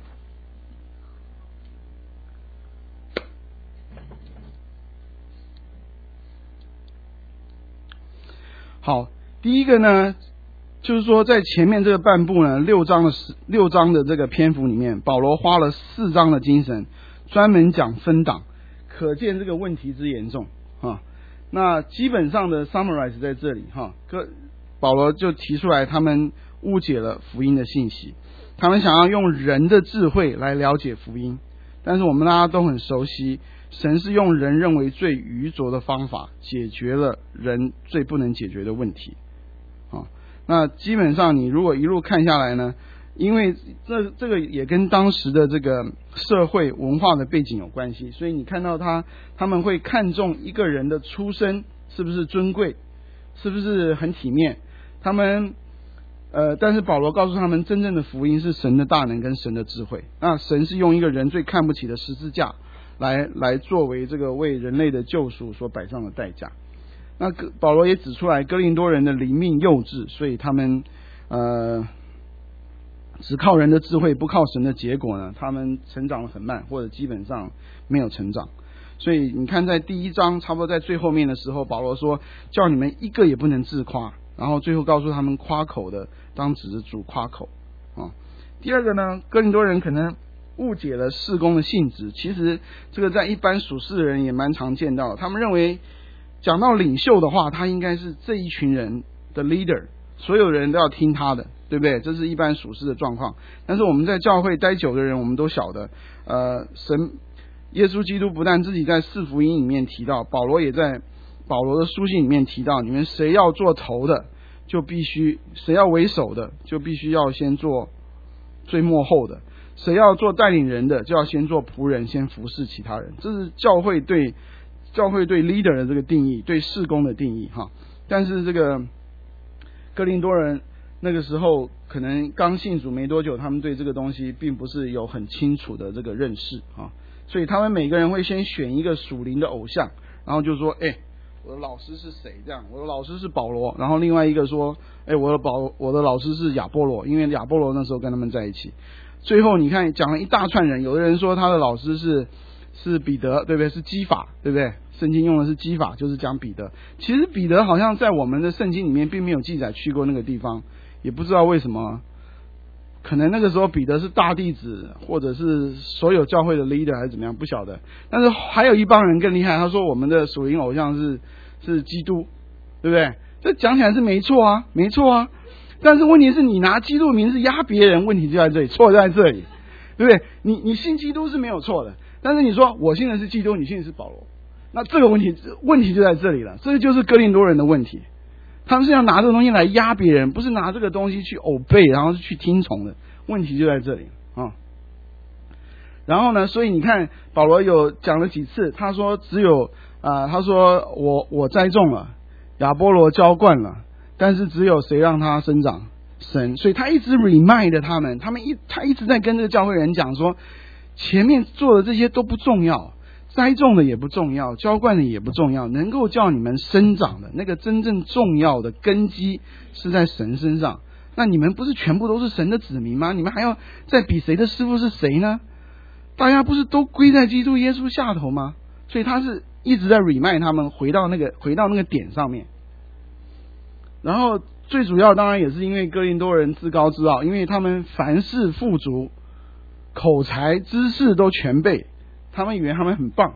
好，第一个呢，就是说在前面这个半部呢，六章的六章的这个篇幅里面，保罗花了四章的精神，专门讲分党，可见这个问题之严重啊。那基本上的 summarize 在这里哈，保罗就提出来，他们误解了福音的信息，他们想要用人的智慧来了解福音，但是我们大家都很熟悉，神是用人认为最愚拙的方法解决了人最不能解决的问题啊。那基本上你如果一路看下来呢，因为这这个也跟当时的这个社会文化的背景有关系，所以你看到他他们会看重一个人的出身是不是尊贵，是不是很体面，他们呃，但是保罗告诉他们，真正的福音是神的大能跟神的智慧。那神是用一个人最看不起的十字架来来作为这个为人类的救赎所摆上的代价。那保罗也指出来，哥林多人的灵命幼稚，所以他们呃只靠人的智慧，不靠神的结果呢，他们成长得很慢，或者基本上没有成长。所以你看，在第一章差不多在最后面的时候，保罗说，叫你们一个也不能自夸，然后最后告诉他们，夸口的当指着主夸口啊。第二个呢，哥林多人可能误解了事工的性质，其实这个在一般属世的人也蛮常见到的，他们认为讲到领袖的话，他应该是这一群人的 leader， 所有人都要听他的，对不对？这是一般属世的状况。但是我们在教会待久的人，我们都晓得，呃，神耶稣基督不但自己在四福音里面提到，保罗也在保罗的书信里面提到，你们谁要做头的，就必须谁要为首的，就必须要先做最末后的；谁要做带领人的，就要先做仆人，先服侍其他人。这是教会对教会对 leader 的这个定义，对事工的定义哈。但是这个哥林多人那个时候可能刚信主没多久，他们对这个东西并不是有很清楚的这个认识啊，所以他们每个人会先选一个属灵的偶像，然后就说，哎、欸，我的老师是谁？这样，我的老师是保罗。然后另外一个说，哎、欸，我的保我的老师是亚波罗，因为亚波罗那时候跟他们在一起。最后你看讲了一大串人，有的人说他的老师是是彼得，对不对？是基法，对不对？圣经用的是基法，就是讲彼得。其实彼得好像在我们的圣经里面并没有记载去过那个地方，也不知道为什么。可能那个时候彼得是大弟子，或者是所有教会的 leader 还是怎么样，不晓得。但是还有一帮人更厉害，他说我们的属灵偶像是是基督，对不对？这讲起来是没错啊，没错啊。但是问题是你拿基督名字压别人，问题就在这里，错在这里，对不对？你你信基督是没有错的，但是你说我信的是基督，你信的是保罗，那这个问题问题就在这里了，这就是哥林多人的问题。他们是要拿这个东西来压别人，不是拿这个东西去 obey， 然后是去听从的。问题就在这里啊。然后呢，所以你看保罗有讲了几次，他说只有啊、呃，他说我我栽种了，亚波罗浇灌了，但是只有谁让它生长？神。所以他一直 remind 他们，他们一他一直在跟这个教会人讲说，前面做的这些都不重要。栽种的也不重要，浇灌的也不重要，能够叫你们生长的那个真正重要的根基是在神身上。那你们不是全部都是神的子民吗？你们还要再比谁的师傅是谁呢？大家不是都归在基督耶稣下头吗？所以他是一直在 remind 他们回到那个回到那个点上面。然后最主要当然也是因为哥林多人自高自傲，因为他们凡事富足，口才知识都全备，他们以为他们很棒，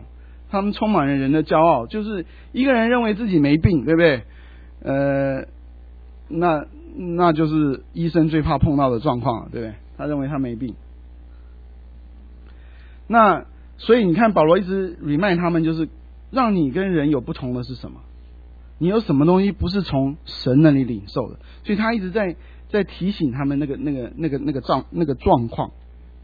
他们充满了人的骄傲，就是一个人认为自己没病，对不对？呃，那那就是医生最怕碰到的状况了，对不对？他认为他没病。那所以你看，保罗一直 remind 他们，就是让你跟人有不同的是什么？你有什么东西不是从神那里领受的？所以他一直在在提醒他们那个那个那个那个状那个状况。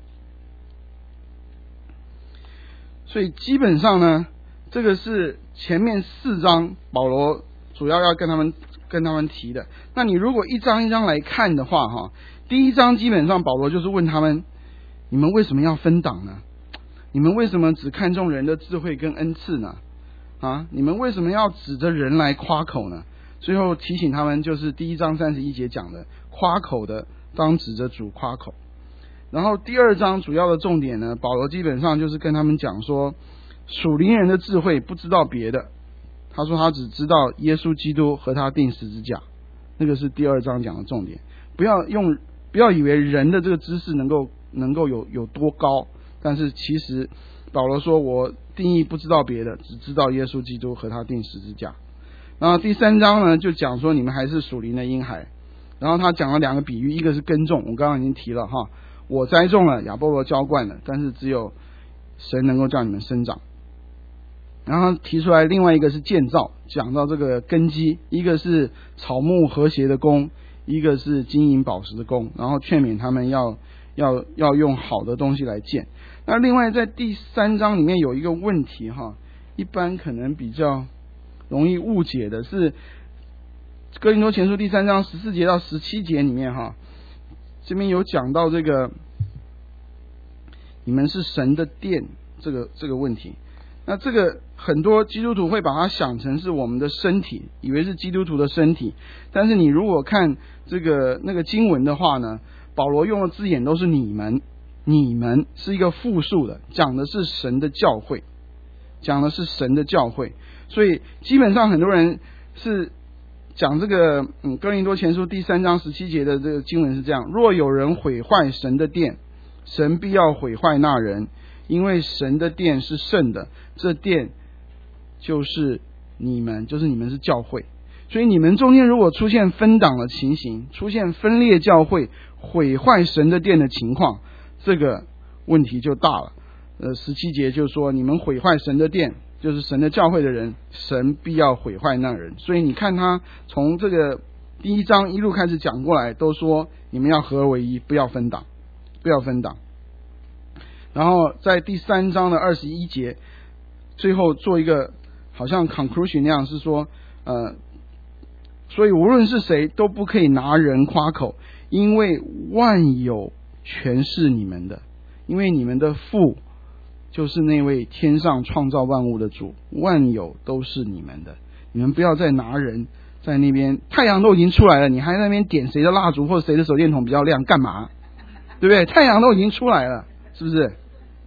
所以基本上呢，这个是前面四章保罗主要要跟他们跟他们提的。那你如果一章一章来看的话，哈，第一章基本上保罗就是问他们：你们为什么要分党呢？你们为什么只看重人的智慧跟恩赐呢？啊，你们为什么要指着人来夸口呢？最后提醒他们，就是第一章三十一节讲的，夸口的当指着主夸口。然后第二章主要的重点呢，保罗基本上就是跟他们讲说，属灵人的智慧不知道别的，他说他只知道耶稣基督和他钉十字架，那个是第二章讲的重点。不要用不要以为人的这个知识能够能够有有多高，但是其实保罗说，我定义不知道别的，只知道耶稣基督和他钉十字架。然后第三章呢，就讲说你们还是属灵的婴孩。然后他讲了两个比喻，一个是耕种，我刚刚已经提了哈，我栽种了，亚波罗浇灌了，但是只有神能够叫你们生长。然后提出来另外一个是建造，讲到这个根基，一个是草木和谐的工，一个是金银宝石的工，然后劝勉他们要要要用好的东西来建。那另外在第三章里面有一个问题哈，一般可能比较容易误解的是哥林多前书第三章十四节到十七节里面哈，这边有讲到这个你们是神的殿这个这个问题。那这个很多基督徒会把它想成是我们的身体，以为是基督徒的身体，但是你如果看这个那个经文的话呢，保罗用的字眼都是你们，你们是一个复数的，讲的是神的教会，讲的是神的教会。所以基本上很多人是讲这个嗯哥林多前书第三章十七节的这个经文是这样：若有人毁坏神的殿，神必要毁坏那人，因为神的殿是圣的，这殿就是你们，就是你们是教会。所以你们中间如果出现分党的情形，出现分裂教会、毁坏神的殿的情况，这个问题就大了。呃，十七节就说你们毁坏神的殿，就是神的教会的人，神必要毁坏那人。所以你看他从这个第一章一路开始讲过来，都说你们要合而为一，不要分党，不要分党。然后在第三章的二十一节，最后做一个好像 conclusion 那样，是说，呃，所以无论是谁都不可以拿人夸口，因为万有全是你们的，因为你们的父就是那位天上创造万物的主，万有都是你们的。你们不要再拿人在那边，太阳都已经出来了，你还在那边点谁的蜡烛或者谁的手电筒比较亮干嘛？对不对？太阳都已经出来了，是不是？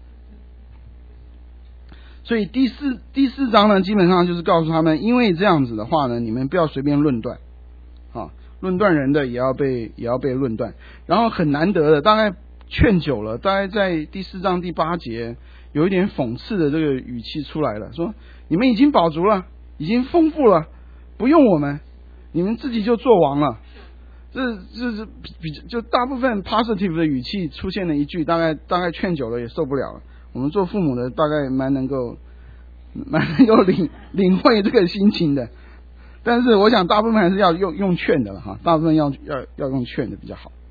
所以第四第四章呢，基本上就是告诉他们，因为这样子的话呢，你们不要随便论断，啊，论断人的也要被也要被论断。然后很难得的，大概劝久了，大概在第四章第八节，有一点讽刺的这个语气出来了，说你们已经饱足了，已经丰富了，不用我们，你们自己就做王了。这这是比就大部分 positive 的语气出现了一句，大概大概劝久了也受不了了。我们做父母的大概蛮能够蛮能够领领会这个心情的，但是我想大部分还是要用用劝的了哈，大部分要要要用劝的比较好。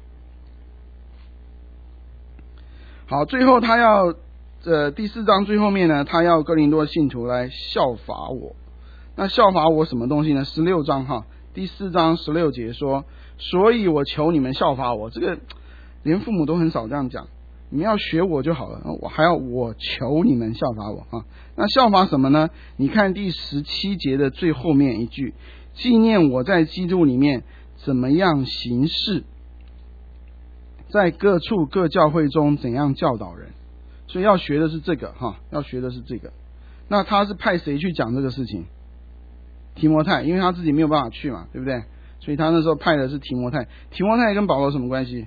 好，最后他要呃第四章最后面呢，他要哥林多信徒来效法我。那效法我什么东西呢？十六章哈，第四章十六节说，所以我求你们效法我。这个连父母都很少这样讲。你们要学我就好了，我还要我求你们效法我啊！那效法什么呢？你看第十七节的最后面一句，纪念我在基督里面怎么样行事，在各处各教会中怎样教导人。所以要学的是这个哈，要学的是这个。那他是派谁去讲这个事情？提摩太，因为他自己没有办法去嘛，对不对？所以他那时候派的是提摩太。提摩太跟保罗什么关系？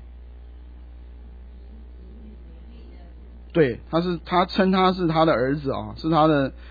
对，他是他称他是他的儿子啊，是他的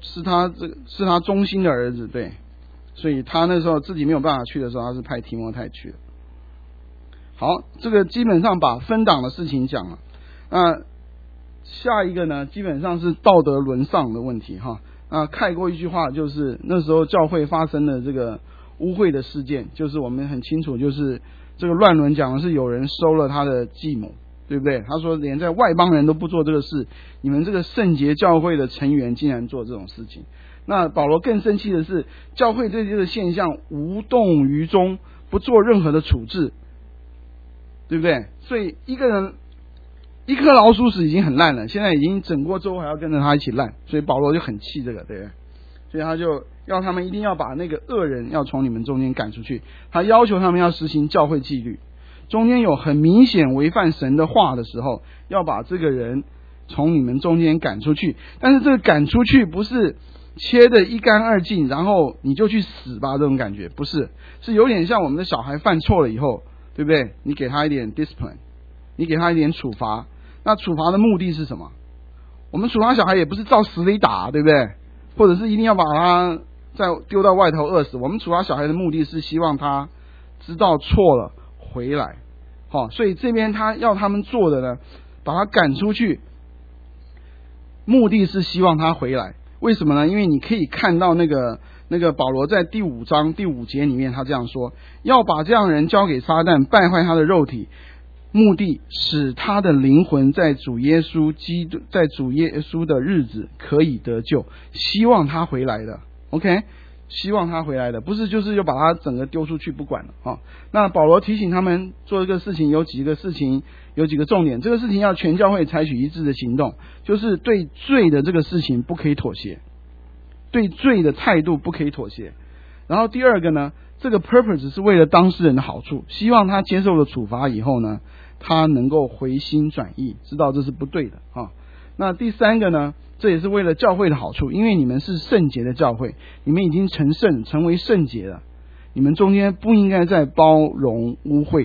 是他这个是他忠心的儿子，对，所以他那时候自己没有办法去的时候，他是派提摩太去的。好，这个基本上把分党的事情讲了。那下一个呢，基本上是道德沦丧的问题哈。那看过一句话，就是那时候教会发生的这个污秽的事件，就是我们很清楚，就是这个乱伦讲的是有人收了他的继母，对不对？他说连在外邦人都不做这个事，你们这个圣洁教会的成员竟然做这种事情。那保罗更生气的是，教会对这个现象无动于衷，不做任何的处置，对不对？所以一个人一颗老鼠屎已经很烂了，现在已经整锅粥还要跟着他一起烂，所以保罗就很气这个，对不对？所以他就要他们一定要把那个恶人要从你们中间赶出去，他要求他们要实行教会纪律，中间有很明显违反神的话的时候，要把这个人从你们中间赶出去。但是这个赶出去不是切得一干二净，然后你就去死吧这种感觉，不是，是有点像我们的小孩犯错了以后，对不对？你给他一点 discipline， 你给他一点处罚，那处罚的目的是什么？我们处罚小孩也不是照死里打，对不对？或者是一定要把他再丢到外头饿死。我们处罚小孩的目的是希望他知道错了回来。好，所以这边他要他们做的呢，把他赶出去，目的是希望他回来。为什么呢？因为你可以看到那个那个保罗在第五章第五节里面，他这样说：要把这样人交给撒旦，败坏他的肉体，目的使他的灵魂在主耶稣基督在主耶稣的日子可以得救，希望他回来的。 OK， 希望他回来的，不是就是就把他整个丢出去不管了啊。那保罗提醒他们做这个事情有几个事情，有几个重点。这个事情要全教会采取一致的行动，就是对罪的这个事情不可以妥协，对罪的态度不可以妥协。然后第二个呢，这个 purpose 是为了当事人的好处，希望他接受了处罚以后呢，他能够回心转意，知道这是不对的啊。那第三个呢，这也是为了教会的好处，因为你们是圣洁的教会，你们已经成圣，成为圣洁了，你们中间不应该再包容污秽。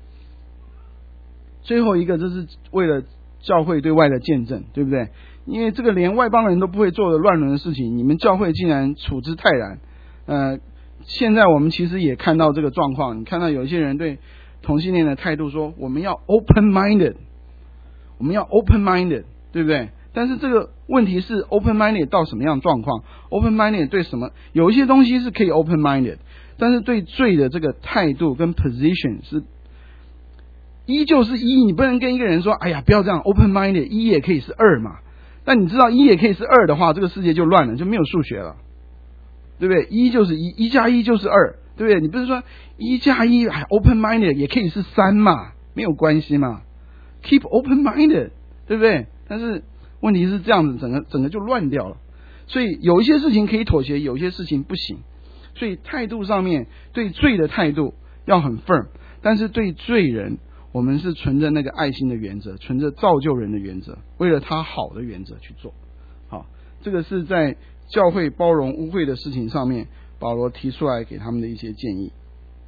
最后一个，这是为了教会对外的见证，对不对？因为这个连外邦人都不会做的乱伦的事情，你们教会竟然处之泰然。呃，现在我们其实也看到这个状况，你看到有一些人对同性恋的态度说，我们要 open minded， 我们要 open minded， 对不对？但是这个问题是 open minded 到什么样的状况？ open minded 对什么？有一些东西是可以 open minded， 但是对罪的这个态度跟 position 是一就是一，你不能跟一个人说，哎呀不要这样 open minded， 一也可以是二嘛。但你知道一也可以是二的话，这个世界就乱了，就没有数学了，对不对？一就是一，一加一就是二，对不对？你不是说一加一还 open minded 也可以是三嘛，没有关系嘛， keep open minded， 对不对？但是问题是这样子，整个整个就乱掉了。所以有一些事情可以妥协，有一些事情不行。所以态度上面，对罪的态度要很 firm， 但是对罪人，我们是存着那个爱心的原则，存着造就人的原则，为了他好的原则去做。好，这个是在教会包容污秽的事情上面，保罗提出来给他们的一些建议。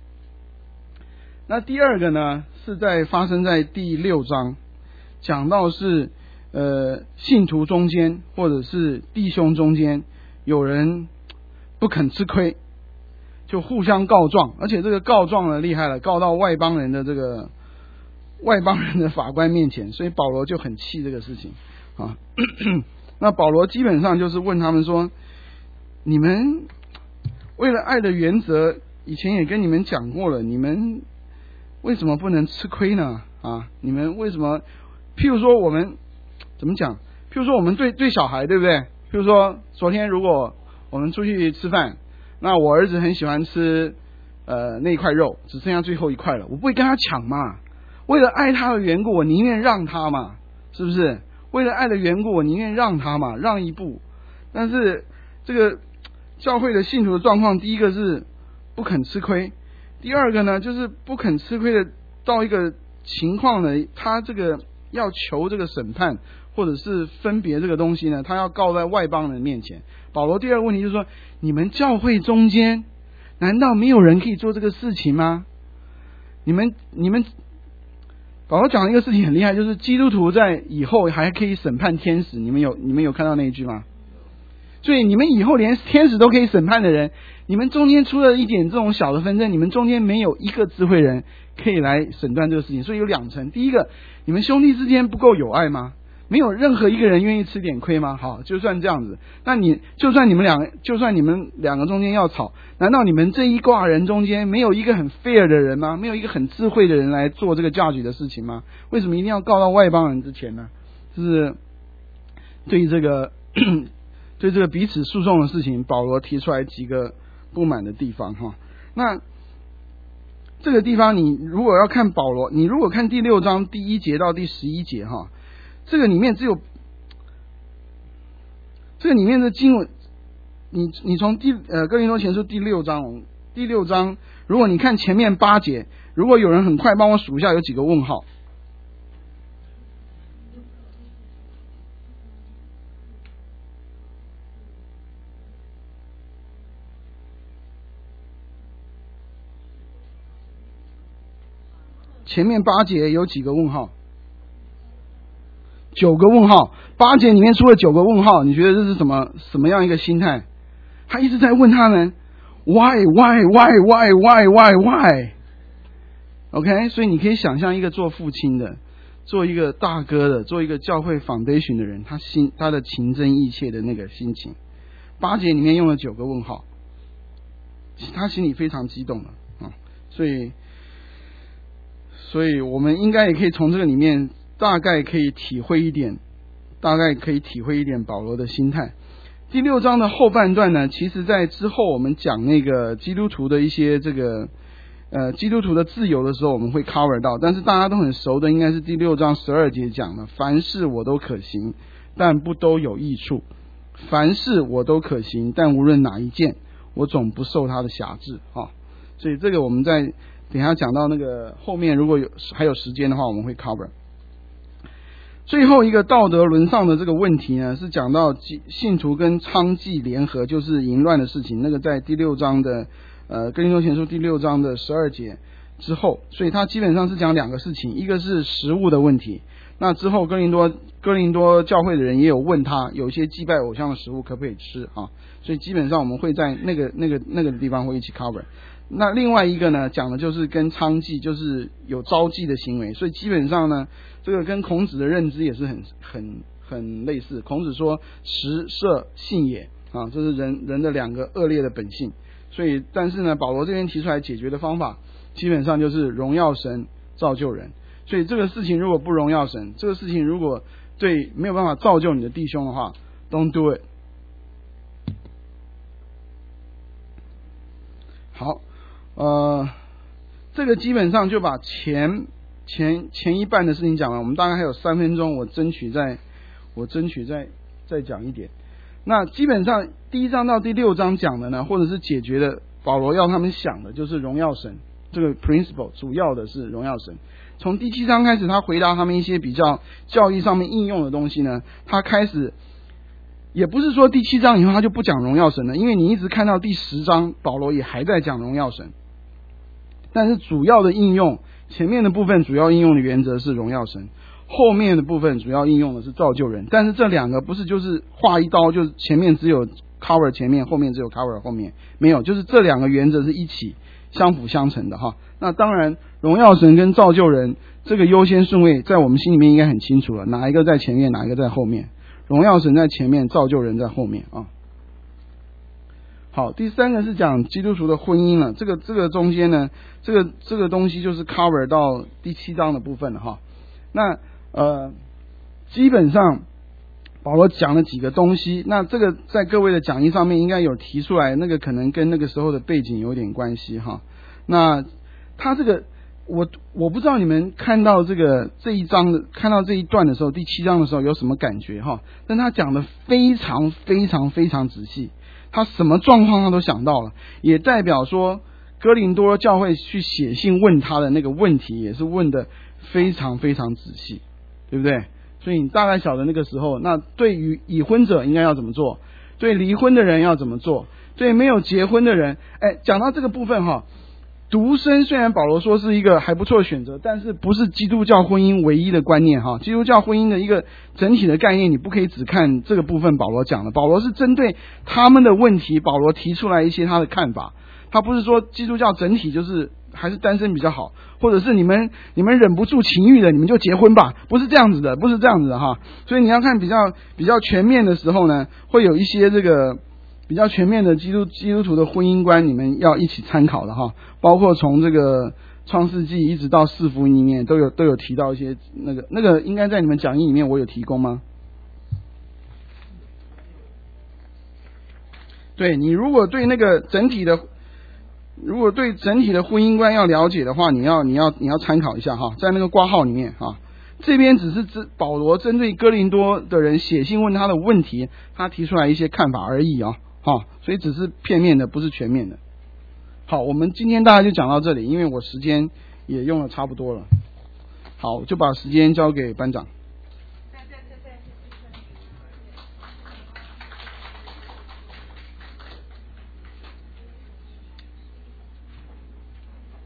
那第二个呢，是在发生在第六章，讲到是呃信徒中间或者是弟兄中间有人不肯吃亏，就互相告状，而且这个告状呢厉害了，告到外邦人的这个外邦人的法官面前，所以保罗就很气这个事情啊。那保罗基本上就是问他们说，你们为了爱的原则，以前也跟你们讲过了，你们为什么不能吃亏呢？啊，你们为什么？譬如说我们怎么讲？譬如说我们对对小孩，对不对？譬如说昨天如果我们出去吃饭，那我儿子很喜欢吃呃那一块肉，只剩下最后一块了，我不会跟他抢嘛。为了爱他的缘故，我宁愿让他嘛，是不是？为了爱的缘故，我宁愿让他嘛，让一步。但是这个教会的信徒的状况，第一个是不肯吃亏，第二个呢，就是不肯吃亏的到一个情况呢，他这个要求这个审判或者是分别这个东西呢，他要告在外邦人面前。保罗第二个问题就是说，你们教会中间难道没有人可以做这个事情吗？你们你们保罗讲的一个事情很厉害，就是基督徒在以后还可以审判天使，你们有你们有看到那一句吗？ 所以你们以后连天使都可以审判的人，你们中间出了一点这种小的纷争，你们中间没有一个智慧人可以来审断这个事情。所以有两层，第一个，你们兄弟之间不够有爱吗？没有任何一个人愿意吃点亏吗？好，就算这样子，那你就算你们两个，就算你们两个中间要吵，难道你们这一挂人中间没有一个很 fair 的人吗？没有一个很智慧的人来做这个 judge 的事情吗？为什么一定要告到外邦人之前呢？就是对这个对这个彼此诉讼的事情，保罗提出来几个不满的地方哈。那这个地方你如果要看保罗，你如果看第六章第一节到第十一节哈。这个里面只有这个里面的经文，你你从第呃哥林多前书第六章第六章，如果你看前面八节，如果有人很快帮我数一下有几个问号。前面八节有几个问号？九个问号，八节里面出了九个问号，你觉得这是什么什么样一个心态？他一直在问他们 why why why why why why why OK， 所以你可以想象一个做父亲的，做一个大哥的，做一个教会 foundation 的人，他心他的情真意切的那个心情。八节里面用了九个问号，他心里非常激动了啊，所以所以我们应该也可以从这个里面大概可以体会一点，大概可以体会一点保罗的心态。第六章的后半段呢，其实在之后我们讲那个基督徒的一些这个呃基督徒的自由的时候，我们会 cover 到，但是大家都很熟的应该是第六章十二节讲的，凡事我都可行，但不都有益处。凡事我都可行，但无论哪一件，我总不受他的辖制啊。所以这个我们在等一下讲到那个后面，如果有还有时间的话，我们会 cover。最后一个道德沦丧的这个问题呢，是讲到信徒跟娼妓联合，就是淫乱的事情。那个在第六章的呃哥林多前书第六章的十二节之后，所以他基本上是讲两个事情，一个是食物的问题。那之后哥林多哥林多教会的人也有问他，有一些祭拜偶像的食物可不可以吃啊？所以基本上我们会在那个那个那个地方会一起 cover。那另外一个呢，讲的就是跟娼妓，就是有招妓的行为，所以基本上呢，这个跟孔子的认知也是很很很类似。孔子说食色性也啊，这是人人的两个恶劣的本性。所以但是呢，保罗这边提出来解决的方法，基本上就是荣耀神，造就人。所以这个事情如果不荣耀神，这个事情如果对没有办法造就你的弟兄的话 ，don't do it。好。呃，这个基本上就把前前前一半的事情讲完，我们大概还有三分钟，我争取再我争取再再讲一点。那基本上第一章到第六章讲的呢，或者是解决的，保罗要他们想的就是荣耀神，这个 principle 主要的是荣耀神。从第七章开始，他回答他们一些比较教义上面应用的东西呢，他开始。也不是说第七章以后他就不讲荣耀神了，因为你一直看到第十章，保罗也还在讲荣耀神。但是主要的应用，前面的部分主要应用的原则是荣耀神，后面的部分主要应用的是造就人。但是这两个不是就是划一刀，就是前面只有 cover 前面，后面只有 cover 后面，没有，就是这两个原则是一起相辅相成的哈。那当然，荣耀神跟造就人这个优先顺位在我们心里面应该很清楚了，哪一个在前面，哪一个在后面。荣耀神在前面，造就人在后面啊。好，第三个是讲基督徒的婚姻了。这个这个中间呢，这个这个东西就是 cover 到第七章的部分了哈。那呃，基本上保罗讲了几个东西。那这个在各位的讲义上面应该有提出来，那个可能跟那个时候的背景有点关系哈。那他这个。我我不知道你们看到这个这一章的看到这一段的时候，第七章的时候有什么感觉哈？但他讲的非常非常非常仔细，他什么状况他都想到了，也代表说哥林多教会去写信问他的那个问题也是问的非常非常仔细，对不对？所以你大概晓得那个时候，那对于已婚者应该要怎么做，对离婚的人要怎么做，对没有结婚的人，哎，讲到这个部分哈。 独身虽然保罗说是一个还不错的选择，但是不是基督教婚姻唯一的观念哈。基督教婚姻的一个整体的概念，你不可以只看这个部分保罗讲的。保罗是针对他们的问题，保罗提出来一些他的看法。他不是说基督教整体就是还是单身比较好，或者是你们你们忍不住情欲的，你们就结婚吧，不是这样子的，不是这样子的哈。所以你要看比较比较全面的时候呢，会有一些这个比较全面的基督基督徒的婚姻观，你们要一起参考的哈。包括从这个创世纪一直到四福音里面都有都有提到一些那个那个应该在你们讲义里面我有提供吗？对，你如果对那个整体的。如果对整体的婚姻观要了解的话，你要你要你要参考一下哈，在那个挂号里面哈，这边只是指保罗针对哥林多的人写信问他的问题，他提出来一些看法而已啊，哈，所以只是片面的，不是全面的。好，我们今天大概就讲到这里，因为我时间也用了差不多了。好，就把时间交给班长。